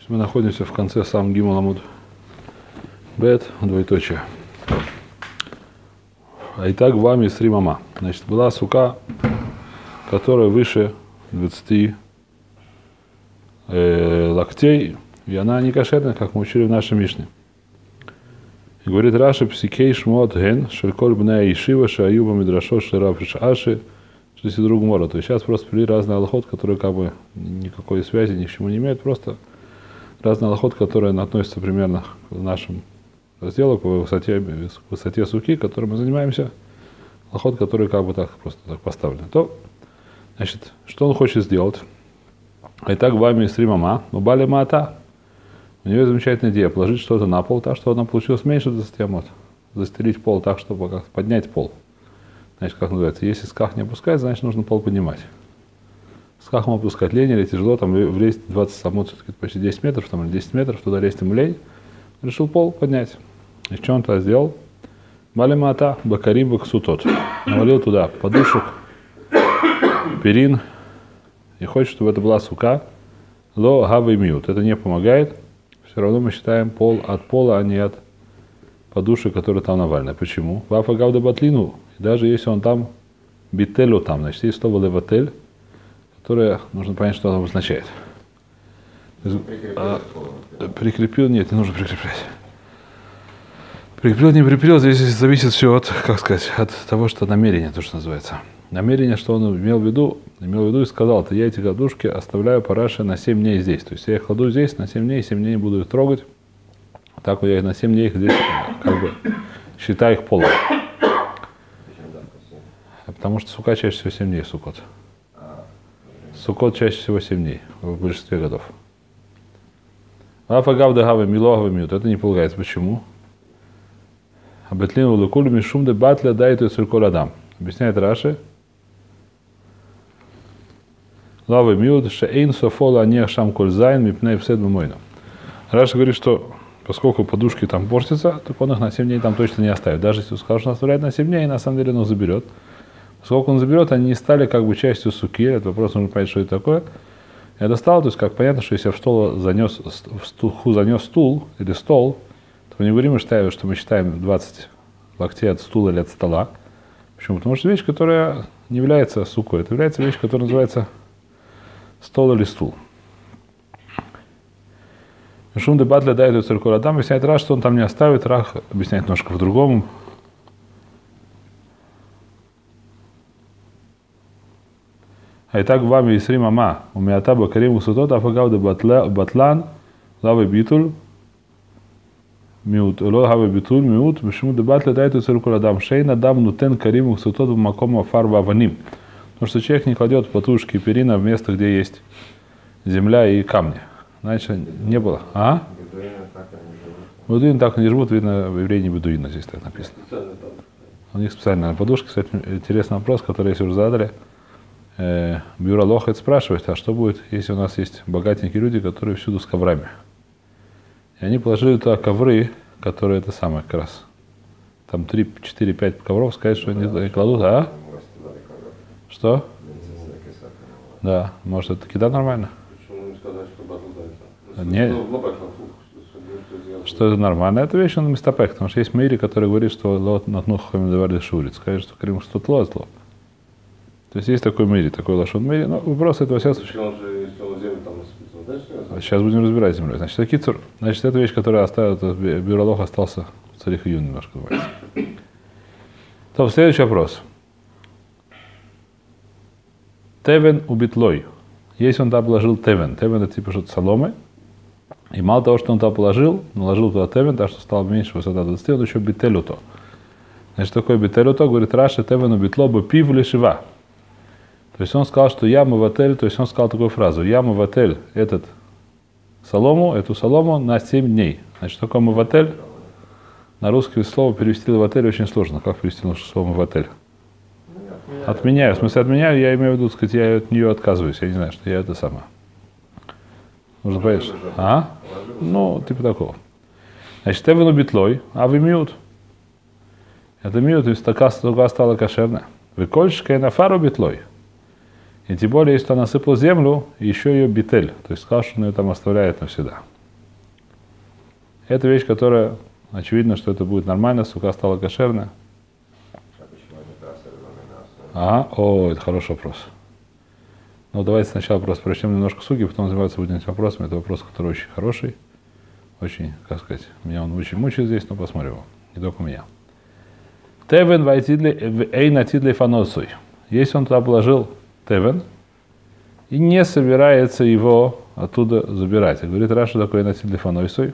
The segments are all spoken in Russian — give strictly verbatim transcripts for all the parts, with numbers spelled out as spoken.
Мы находимся в конце сам Гимл Амуд Бет, двоеточие. А итак, вами Сри Мама. Значит, была сука, которая выше двадцати э, локтей, и она не кошерная, как мы учили в нашей Мишне. И говорит Раши, псикей шмот ген, шельколь бная ишива, шаюба мидрашо, шерапиш аши, что если друг мора. То есть сейчас просто привели разные аллахот, которые как бы никакой связи ни к чему не имеют, просто разные аллахот, которые относятся примерно к нашему разделу, к высоте, к высоте суки, которой мы занимаемся, аллахот, которые как бы так просто так поставлены. То, значит, что он хочет сделать? А итак, вами Сри Мама, но бали маата. У нее замечательная идея положить что-то на пол, так что она получилась меньше двадцати амот. Застелить пол так, чтобы как-то поднять пол. Значит, как называется, если сках не опускать, значит нужно пол поднимать. Скахом опускать лень или тяжело, там влезть двадцать амот, все-таки почти десять метров, там или десять метров, туда лезть ему лень. Решил пол поднять. И что он тогда сделал? Малимата, бакарим, баксутот. Навалил туда подушек, перин. И хочет, чтобы это была сука. Ло гавы мьют. Это не помогает. Все равно мы считаем пол от пола, а не от подушек, которые там навалены. Почему? Вафа гавда батлину. И даже если он там бителю там, значит, есть слово леватель, которое нужно понять, что оно означает. А, прикрепил? Нет, не нужно прикреплять. Прикрепил, не прикрепил, здесь зависит все от, как сказать, от того, что намерение, то, что называется. Намерение, что он имел в виду, имел в виду и сказал, то я эти подушки оставляю параши на семь дней здесь. То есть я их кладу здесь на семь дней, семь дней не буду их трогать. Так вот я на семь дней их здесь, как бы, считаю их полом. Потому что сука чаще всего семь дней, сукот. Сукот чаще всего семь дней, в большинстве годов. Афагавда гавы милогавы мют. Это не полагается. Почему? Абетлину лукулю мишум де батля дайту циркуль адам. Объясняет Раши. Лавы мют шеэйн софола нех шам коль зайн мипней псед бумойну. Раши говорит, что поскольку подушки там портятся, то он их на семь дней там точно не оставит. Даже если скажет, что он оставляет на семь дней, на самом деле он их заберет. Поскольку он заберет, они не стали как бы частью суки. Этот вопрос нужно понять, что это такое. Я достал, то есть как понятно, что если я в стол занес, в стул, занес стул или стол, то мы не говорим, мы считаем, что мы считаем двадцать локтей от стула или от стола. Почему? Потому что вещь, которая не является сукой, это является вещь, которая называется стол или стул. Шум дебат для дает циркуль адам, объясняет Раш, что он там не оставит, Рах объясняет немножко по-другому. А итак, вами Сри Мама, у меня таба кариму сутот, афагавда батлан, лавы битуль, миут, лавы битуль, миут, почему дебат летает у циркуль адам, шейна дам нутен кариму сутот в макома фарба аваним. Потому что человек не кладет подушки и перина в место, где есть земля и камни. Значит, не было. А? Бедуины так не живут, видно, в евреи не бедуины, здесь так написано. У них специальная подушка. Кстати, интересный вопрос, который если уже задали. Бюро Лохет спрашивает, а что будет, если у нас есть богатенькие люди, которые всюду с коврами? И они положили туда ковры, которые это самое как раз. Там три, четыре, пять ковров, сказать, что они да. кладут, а? Что? Да, может это кида нормально? Почему не сказать, что батл дается? Нет. Что это нормально? Это вещь, он мистапек, потому что есть мири, который говорит, что лот над нухами давали шурит. Скажет, что крим что тло зло. То есть есть такой мири, такой лашон мири, но вопрос этого сейчас... Сейчас будем разбирать землю. Значит, кицур, значит, это вещь, которая оставила, бюролог остался в царих июня немножко. То, следующий вопрос. Тевен убитлой. Если он туда положил тевен, тевен это типа что-то соломы, и мало того, что он туда положил, наложил туда тевен, так что стало меньше высота двадцати, он еще бителюто. Значит, такое бителюто, говорит Раши, тевен убитло бы пив лишива. То есть он сказал, что я маватель, то есть он сказал такую фразу, я маватель этот солому, эту солому на семь дней. Значит, такое маватель, на русское слово перевести маватель очень сложно. Как перевести на слово маватель? Отменяю. В смысле отменяю, я имею в виду, сказать, я от нее отказываюсь. Я не знаю, что я это сама. Нужно понять, а? Ну, типа такого. Значит, эвену битлой, а вы мьют. Это мьют, то есть такая стала кошерная. Вы кольшка и на фару битлой. И тем более, если он насыпал землю, еще ее битель. То есть сказал, что он ее там оставляет навсегда. Это вещь, которая, очевидно, что это будет нормально, сука стала кошерная. Ага, о, это хороший вопрос. Ну, давайте сначала просто прочтем немножко суги, потом заниматься будем этим вопросом. Это вопрос, который очень хороший. Очень, как сказать, меня он очень мучает здесь, но посмотрим его. Не только меня. Тевен вайтидли эйнатидли фаносуй. Если он туда положил тевен и не собирается его оттуда забирать. И говорит, Раша, что такое эйнатидли фаносуй?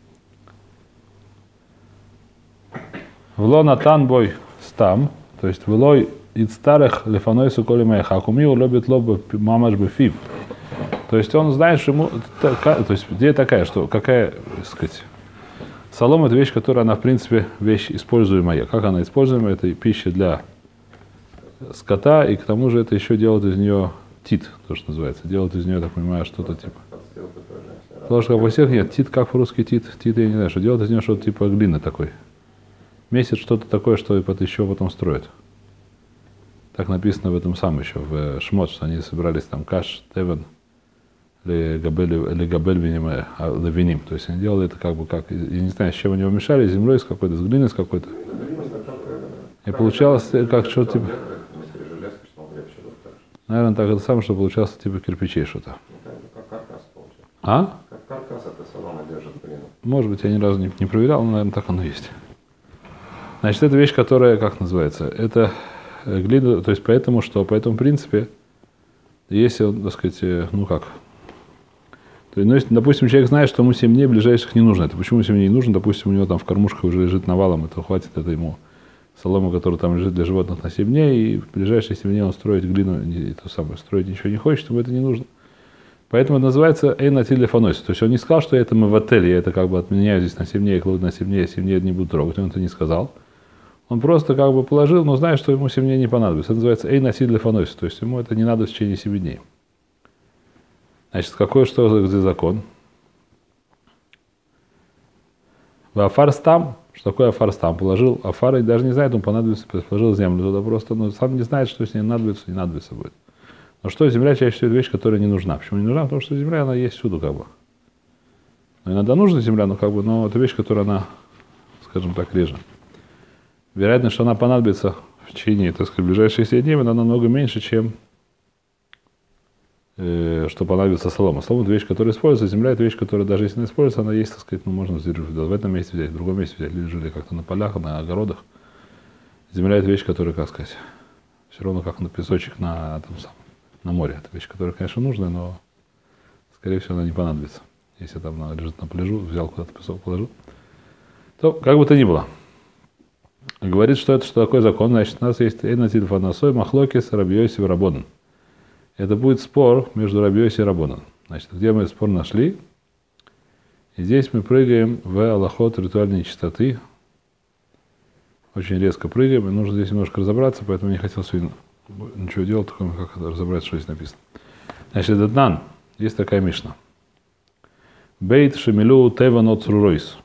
Вло натан бой стам, то есть влой из старых лефанойсу коли моя хакумиу любит лоб мамаш бефив. То есть он знает, что ему, то есть идея такая, что какая, так сказать, солома — это вещь, которая, она в принципе вещь используемая. Как она используемая? Это пища для скота, и к тому же это еще делают из нее тит, то, что называется. Делают из нее, так понимаю, что-то типа. Потому что как у всех нет, тит, как по-русски тит, тит, я не знаю, что делают из нее что-то типа глины такой. Месяц что-то такое, что это еще потом строят. Так написано в этом самом еще, в Шмот, что они собирались там каш, тевен, или габель виним. То есть они делали это как бы как, я не знаю, с чем они его мешали, с землей, с какой-то, с глиной с какой-то. И получалось как что-то типа. Наверное, так это самое, что получалось типа кирпичей что-то. А? Как каркас эта солома держит глину. Может быть, я ни разу не, не проверял, но, наверное, так оно и есть. Значит, это вещь, которая, как называется, это глина, то есть поэтому, что по этому принципе, если он, так сказать, ну как, то, ну, если, допустим, человек знает, что ему семь дней ближайших не нужно, это почему семь дней не нужно, допустим, у него там в кормушках уже лежит навалом, это хватит это ему солома, которая там лежит для животных на семь дней, и в ближайшие семь дней он строить глину, не, то самое, строить ничего не хочет, ему это не нужно. Поэтому это называется эйнатиль фанойс. То есть он не сказал, что это мы в отеле, я это как бы отменяю здесь на семь дней, я кладу на семь дней, я семь дней не буду трогать, он это не сказал. Он просто как бы положил, но знает, что ему семь дней не понадобится. Это называется эйнатиль фанойс, то есть ему это не надо в течение семи дней. Значит, какой что где закон? В афарстам, что такое афарстам? Положил афар, и даже не знает, он понадобится, положил землю туда просто, но сам не знает, что с ней надобится, не надобится будет. Но что земля чаще всего вещь, которая не нужна. Почему не нужна? Потому что земля, она есть всюду как бы. Но иногда нужна земля, но как бы, но это вещь, которая она, скажем так, реже. Вероятно, что она понадобится в течение, так сказать, ближайших семь дней, она намного меньше, чем э, что понадобится солома. Солома — это вещь, которая используется, земля — это вещь, которая даже если она используется, она есть, так сказать, ну, можно в этом месте взять, в другом месте взять, люди жили как-то на полях, на огородах. Земля — это вещь, которая, как сказать, все равно как на песочек на этом самом. На море. Это вещь, которая, конечно, нужная, но, скорее всего, она не понадобится. Если там она лежит на пляжу, взял куда-то песок, положил. То, как бы то ни было. Говорит, что это что такое закон. Значит, у нас есть эйнатиль фаносой, махлокис, рабиоси, рабонан. Это будет спор между рабиоси и рабонан. Значит, где мы спор нашли? И здесь мы прыгаем в алахот ритуальной чистоты. Очень резко прыгаем, и нужно здесь немножко разобраться, поэтому я не хотел сегодня ничего делать, только как разобрать, что здесь написано. Значит, этот нан, есть такая мишна. Бейт шемилу теван от цруройс.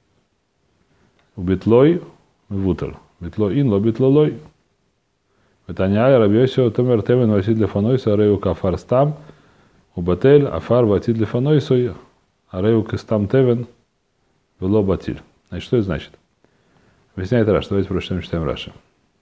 Убитлой вутер. Битло ин ло битло лой. Ветаняй рабиосио томер теван ватид лефанойса арею кафар стам. Убатель афар ватид лефанойсой арею кестам теван вело батиль. Значит, что это значит? Объясняет Раш. Давайте прочитаем, читаем Раши.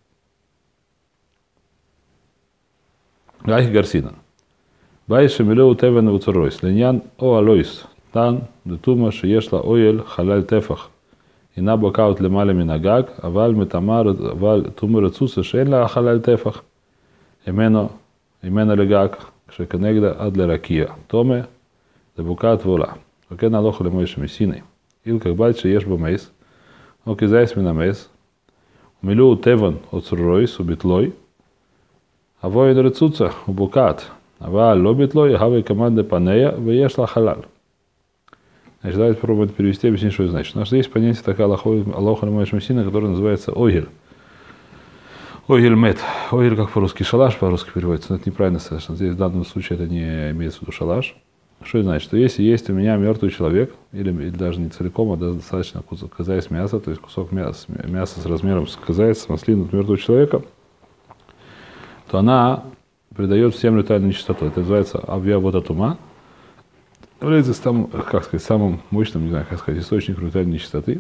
Гайх Гарсинан. Байши милеу тевен уцуройс. Леньян о алойс. Тан детума шиешла оель халаль тефах. Ина бокаут лемаля минагаг. Аваль метамар аваль тумер цуса шейнла халаль тефах. Имено имено легаг. Кшеканегда адле ракия. Томе дебукат вола. Окен алоха лемойши мессиной. Ил как бальше еш бомейс. Окизайс минамейс. Милеу тевен уцуройс убитлой. А воин рецуца убукат, ава лобит лой, хавай команды панея, выешла халаль. Значит, давайте попробуем перевести, объяснить, что это значит. У нас есть понятие такая алоха лемойш мессина, которая называется ойгель. Ойгель мет. Ойгель как по-русски шалаш, по-русски переводится, но это неправильно совершенно. Здесь в данном случае это не имеется в виду шалаш. Что это значит? Что если есть у меня мертвый человек, или, или даже не целиком, а достаточно кусок казаис мяса, то есть кусок мяса, мяса с размером с казаис, с маслин от мертвого человека, то она придает всем ритуальную чистоту. Это называется авья вода тума. является самым, как сказать, самым мощным, не знаю, как сказать, источником ритуальной нечистоты.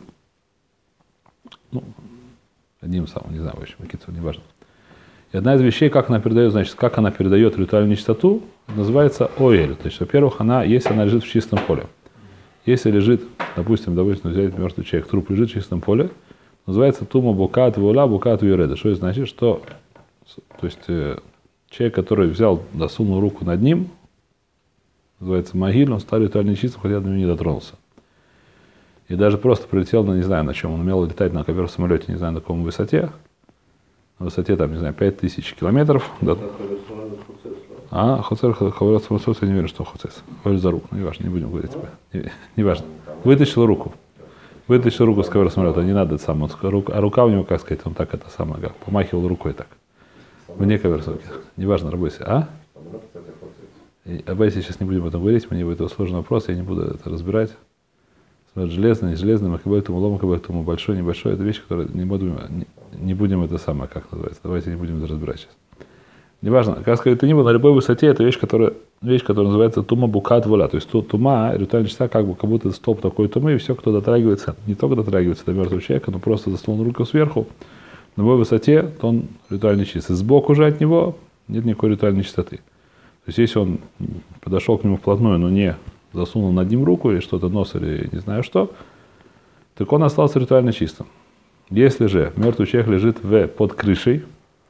Ну, одним самым, не знаю, в общем, какие-то, неважно. И одна из вещей, как она передает, значит, как она передает ритуальную нечистоту, называется оэль. То есть, во-первых, она, если она лежит в чистом поле. Если лежит, допустим, допустим, взять мертвый человек, труп лежит в чистом поле, называется тума букат вула букат виреда. Что это значит? Что, то есть, э, человек, который взял, досунул руку над ним, называется могиль, он стал ритуально нечистым, хотя до него не дотронулся. И даже просто прилетел, на, не знаю, на чем, он умел летать на ковер в самолете, не знаю, на каком высоте, на высоте, там, не знаю, пять тысяч километров. Да. А, Хоцер, Хаварат Самосос, я не верю, что Хоцес. Оль за руку, ну, не важно, не будем говорить тебе. Не, не важно. Вытащил руку. Вытащил руку с ковера самолета, не надо это самое. А рука у него, как сказать, он так это самое, как помахивал рукой так. Вне ковер самолета. Неважно, работайте. А? Давайте сейчас не будем об этом говорить, мне будет сложный вопрос, я не буду это разбирать. Железный, не железный, макабайтуму, лом макабайтуму, большой, небольшой, это вещь, которую не будем, не, не будем это самое, как называется. Давайте не будем это разбирать сейчас. Неважно, как сказать, это не было, на любой высоте это вещь, которая, вещь, которая называется тума букат воля. То есть тума, ритуальная чистота, как бы, как будто столб такой тумы, и все, кто дотрагивается, не только дотрагивается до мертвого человека, но просто заслонил руку сверху, на любой высоте, то он ритуально чистый. Сбоку же от него нет никакой ритуальной чистоты. То есть если он подошел к нему вплотную, но не засунул над ним руку или что-то, нос или не знаю что, так он остался ритуально чистым. Если же мертвый человек лежит в, под крышей,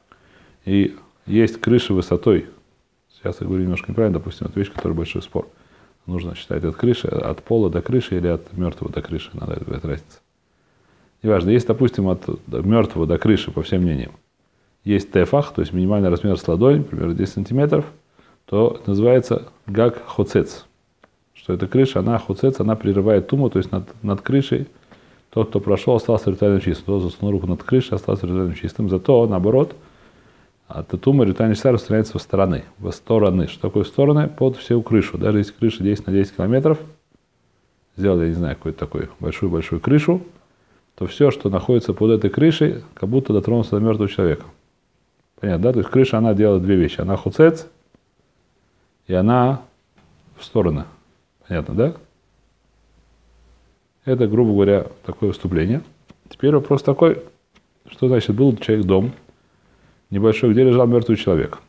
и есть крыша высотой, сейчас я говорю немножко неправильно, допустим, это вещь, которая большой спор. Нужно считать от крыши, от пола до крыши или от мертвого до крыши, надо это разница. Неважно, если, допустим, от мертвого до крыши, по всем мнениям, есть тефах, то есть минимальный размер с ладонь, примерно десять сантиметров, то это называется гак хоцец. Что эта крыша, она хоцец, она прерывает туму, то есть над, над крышей тот, кто прошел, остался ритуально чистым. Тот засунул руку над крышей, остался ритуально чистым. Зато, наоборот, от тума ритуальная чистота распространяется во стороны. Во стороны. Что такое стороны? Под всю крышу. Даже если крыша десять на десять километров, сделали, я не знаю, какую-то такую большую-большую крышу, то все, что находится под этой крышей, как будто дотронулся до мертвого человека. Понятно, да? То есть крыша, она делает две вещи. Она хоцец, и она в стороны. Понятно, да? Это, грубо говоря, такое вступление. Теперь вопрос такой, что значит был человек дом небольшой, где лежал мертвый человек.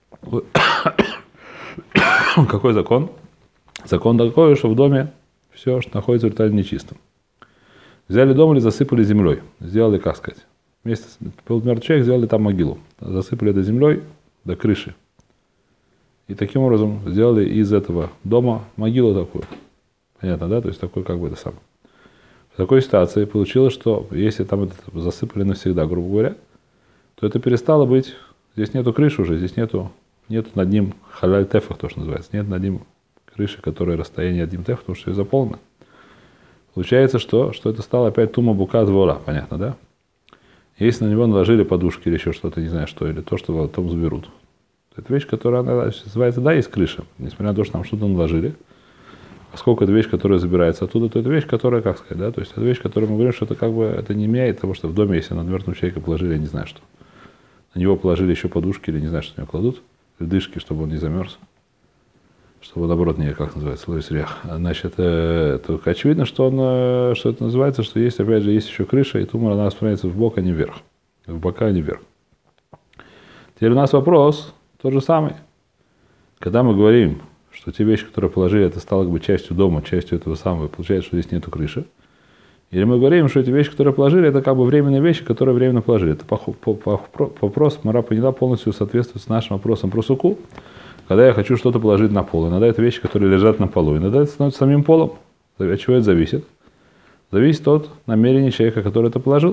Какой закон? Закон такой, что в доме все, что находится ритуально нечистым. Взяли дом или засыпали землей. Сделали, как сказать, вместе с был мертвый человек, сделали там могилу. Засыпали это землей до крыши. И таким образом сделали из этого дома могилу такую. Понятно, да? То есть такой как бы это самое. В такой ситуации получилось, что если там это засыпали навсегда, грубо говоря, то это перестало быть, здесь нету крыши уже, здесь нету, нету над ним халяль тефах, то, что называется, нет над ним крыши, которая расстояние один теф, потому что все заполнено. Получается, что, что это стало опять тума букат вола, понятно, да? Если на него наложили подушки или еще что-то, не знаю что, или то, что потом заберут. Это вещь, которая она, называется, да, есть крыша, несмотря на то, что там что-то наложили. Поскольку это вещь, которая забирается оттуда, то это вещь, которая, как сказать, да, то есть это вещь, которую мы говорим, что это как бы, это не меняет того, что в доме, если над мертвым человека положили, я не знаю что, на него положили еще подушки или не знаю, что на него кладут, ледышки, чтобы он не замерз, чтобы наоборот не, как называется, ловить рях. Значит, э, то очевидно, что он, э, что это называется, что есть, опять же, есть еще крыша, и тума, она распространяется в бок, а не вверх, в бока, а не вверх. Теперь у нас вопрос тот же самый. Когда мы говорим, что те вещи, которые положили, это стало как бы частью дома, частью этого самого, получается, что здесь нету крыши. Или мы говорим, что эти вещи, которые положили, это как бы временные вещи, которые временно положили. Это вопрос, Мара поняла, полностью соответствует с нашим вопросом про суку. Когда я хочу что-то положить на пол, иногда это вещи, которые лежат на полу, иногда это становится самим полом. От чего это зависит? Зависит от намерения человека, который это положил.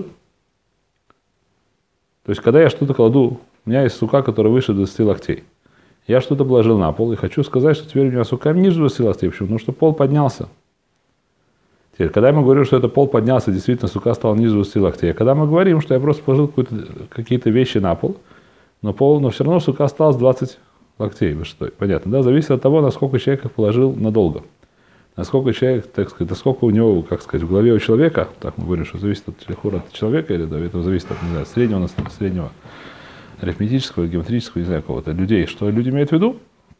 То есть, когда я что-то кладу, у меня есть сука, которая выше двадцати локтей. Я что-то положил на пол и хочу сказать, что теперь у меня сука ниже двадцати локтей. Почему? Потому что пол поднялся. Теперь, когда мы говорим, что это пол поднялся, действительно сука стала ниже двадцати локтей. А когда мы говорим, что я просто положил какие-то вещи на пол, но пол, но все равно сука осталась двадцать локтей высотой. Понятно, да? Зависит от того, насколько человек их положил надолго. Насколько человек, так сказать, насколько у него, как сказать, в голове у человека, так мы говорим, что зависит от, от человека, или да, это зависит от, не знаю, среднего, среднего арифметического, геометрического, не знаю, кого-то, людей. Что люди имеют в виду?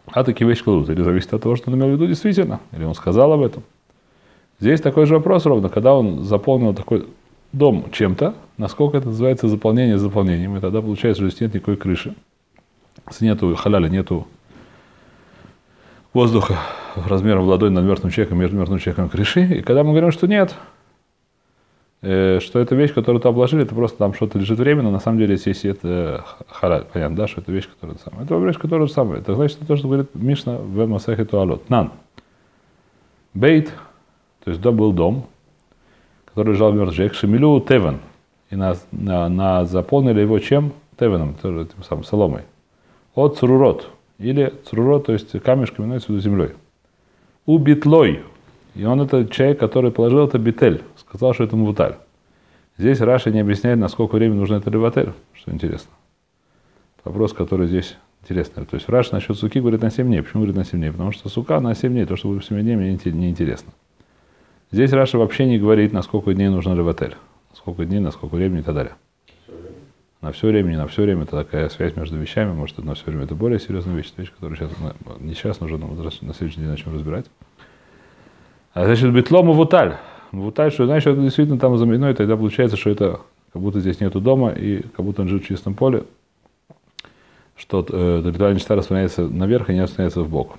А такие вещи кладут. Или зависит от того, что он имел в виду действительно. Или он сказал об этом. Здесь такой же вопрос ровно. Когда он заполнил такой дом чем-то, насколько это называется заполнение заполнением, и тогда получается, что здесь нет никакой крыши. Если нету халяля, нету воздуха размером в ладонь над мертвым человеком, между мертвым человеком и крышей. И когда мы говорим, что нет, э, что это вещь, которую ты обложили, это просто там что-то лежит временно, на самом деле здесь это халяль, понятно, да, что это вещь, которая самая. Это вещь, которая самая. Это значит, то, что говорит Мишна в Масехе Туалот. Нан. Бейт, то есть дом был дом, который лежал мертвый человек, шемилю тевен. И на, на, на заполнили его чем? Тевеном, тоже тем самым, соломой. От цурурот. Или цурурот, то есть камешками, имеется в виду землей. У битлой. И он это человек, который положил это битель. Сказал, что это мувуталь. Здесь Раши не объясняет, насколько времени нужно это леватель, что интересно. Вопрос, который здесь интересный. То есть Раши насчет суки говорит на семь дней. Почему говорит на семь дней? Потому что сука на семь дней, то, что будет в семь дней, мне не интересно. Здесь Раши вообще не говорит, на сколько дней нужно леватель. На сколько дней, на сколько времени и так далее. На все время, не на все время, это такая связь между вещами, может, на все время это более серьезная вещь, вещь, которую сейчас, не сейчас нужно, но на следующий день начнем разбирать. А значит, битло мувуталь. Мувуталь, что значит, что это действительно там заменено, и тогда получается, что это как будто здесь нету дома, и как будто он живет в чистом поле, что э, ритуальная чита распространяется наверх и не распространяется в бок.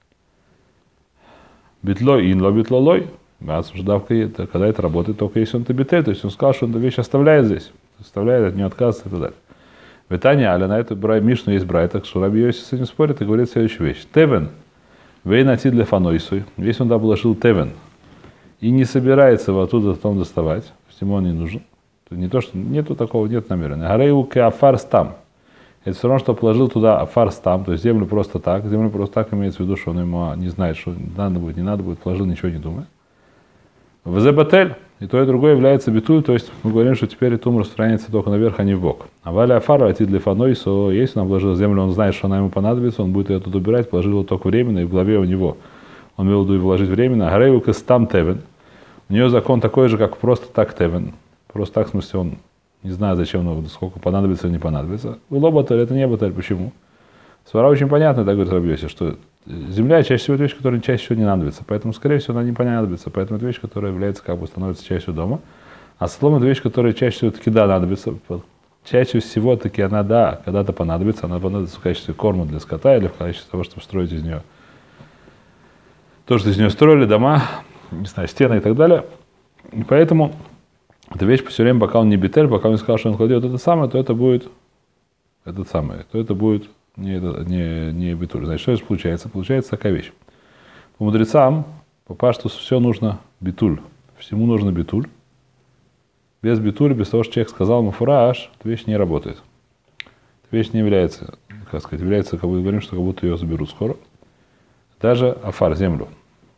Битло инло битло лой. Это, когда это работает, только если он табитель, то есть он сказал, что он эту вещь оставляет здесь. Оставляет, от нее отказывается и так далее. В Итане, але на эту Мишну есть брайт, так что Раби Йоси с этим спорит и говорит следующую вещь. Тевен, вейнати для фанойсуй, весь он туда положил тевен, и не собирается его оттуда потом доставать, то есть ему он не нужен. То не то, что нету такого, нет намерения. Гарейу ке афар стам. Это все равно, что положил туда афар стам, то есть землю просто так. Землю просто так имеется в виду, что он ему не знает, что надо будет, не надо будет, положил, ничего не думая. В зебатель, и то, и другое является битуль, то есть мы говорим, что теперь тум распространяется только наверх, а не в бок. А валя афара атид для фанойсо, если он обложил землю, он знает, что она ему понадобится, он будет ее тут убирать, положил ее только временно, и в голове у него он имел в виду вложить временно. Гарейу кастам тевен. У нее закон такой же, как просто так тевен. Просто так, в смысле, он не знает, зачем, но сколько понадобится или не понадобится. У лоботель это не батель. Почему? Свара очень понятно, так говорит Раби Йоси, что земля чаще всего это вещь, которая чаще всего не надобится. Поэтому, скорее всего, она не понадобится. Поэтому это вещь, которая является, как бы, становится частью дома. А солома это вещь, которая чаще всего таки да, надобится. Чаще всего таки она, да, когда-то понадобится. Она понадобится в качестве корма для скота или в качестве того, чтобы строить из нее то, что из нее строили, дома, не знаю, стены и так далее. И поэтому эта вещь все время, пока он не битель, пока он не сказал, что он кладет это самое, то это будет это самое, то это будет не, не, не битуль. Значит, что здесь получается? Получается такая вещь. По мудрецам, по пашту все нужно битуль. Всему нужно битуль. Без битуля, без того, что человек сказал мафураж, эта вещь не работает. Эта вещь не является, как сказать, является, как бы говорим, что как будто ее заберут скоро. Даже афар, землю.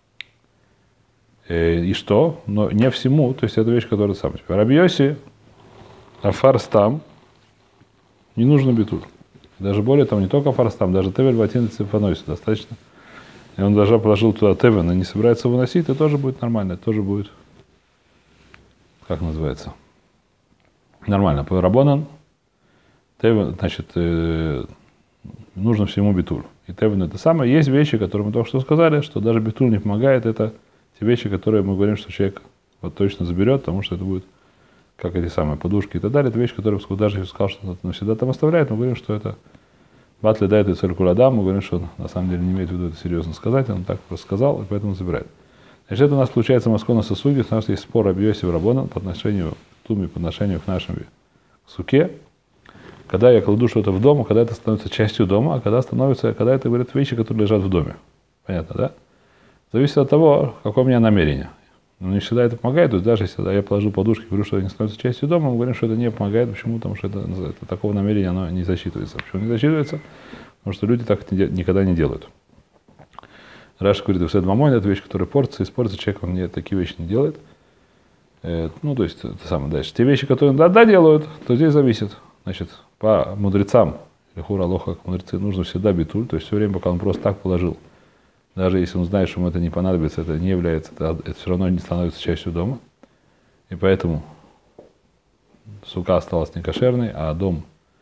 И что? Но не всему, то есть это вещь, которая сам. Раби Йоси, афар стам, не нужно битуль. Даже более того, не только афар стам, даже тевель ватин цифанойси достаточно. И он даже положил туда тевен и не собирается выносить, это тоже будет нормально, это тоже будет, как называется, нормально. По рабонан, тевен, значит, э, нужно всему битуль. И тевен это самое. Есть вещи, которые мы только что сказали, что даже битуль не помогает, это те вещи, которые мы говорим, что человек вот точно заберет, потому что это будет как эти самые подушки и так далее. Это вещь, которую даже если сказал, что он навсегда там оставляет, мы говорим, что это батли дает и циркуладам, мы говорим, что он на самом деле не имеет в виду это серьезно сказать, он так просто сказал, и поэтому забирает. Значит, это у нас получается Маскона Сосуги, у нас есть спор об Йоси в Рабонан по отношению к туме, по отношению к нашему суке. Когда я кладу что-то в дом, когда это становится частью дома, а когда становится, когда это, говорят, вещи, которые лежат в доме. Понятно, да? Зависит от того, какое у меня намерение. Но не всегда это помогает, то есть даже если я положу подушки и говорю, что это не становится частью дома, мы говорим, что это не помогает. Почему? Потому что это, это, такого намерения оно не засчитывается. Почему не засчитывается? Потому что люди так никогда не делают. Раши говорит, что это мамон, это вещь, которая портится, и испортится, человек он не, такие вещи не делает. Э, ну, то есть, это самое дальше. Те вещи, которые да, да делают, то здесь зависит. Значит, по мудрецам, или хура лоха, мудрецы, нужно всегда битуль, то есть все время, пока он просто так положил. Даже если он знает, что ему это не понадобится, это не является, это, это все равно не становится частью дома. И поэтому сука осталась некошерной, а дом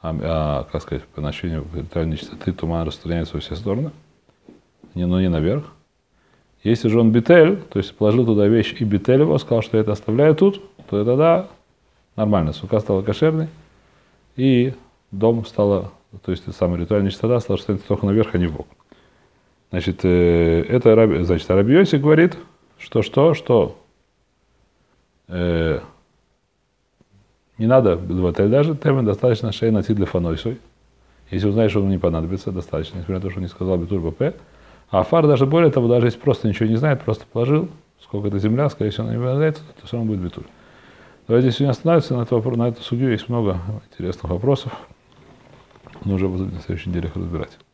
а, а, как сказать, по значению ритуальной чистоты туман распространяется во все стороны, не, но не наверх. Если же он битель, то есть положил туда вещь и битель его, сказал, что я это оставляю тут, то тогда нормально, сука стала кошерной, и дом стала, то есть самая ритуальная чистота стала распространяться только наверх, а не вбок. Значит, это Раби, значит, Раби Йоси говорит, что, что, что э, не надо батель даже, темен достаточно шея носить для фанойсой. Если узнаешь, что он не понадобится, достаточно, несмотря на то, что он не сказал битур бп. А Афар даже более того, даже если просто ничего не знает, просто положил, сколько это земля, скорее всего, она не понадобится, то все равно будет битур. Давайте сегодня остановимся на, это, на эту судью, есть много интересных вопросов. Но уже в следующей неделе их разбирать.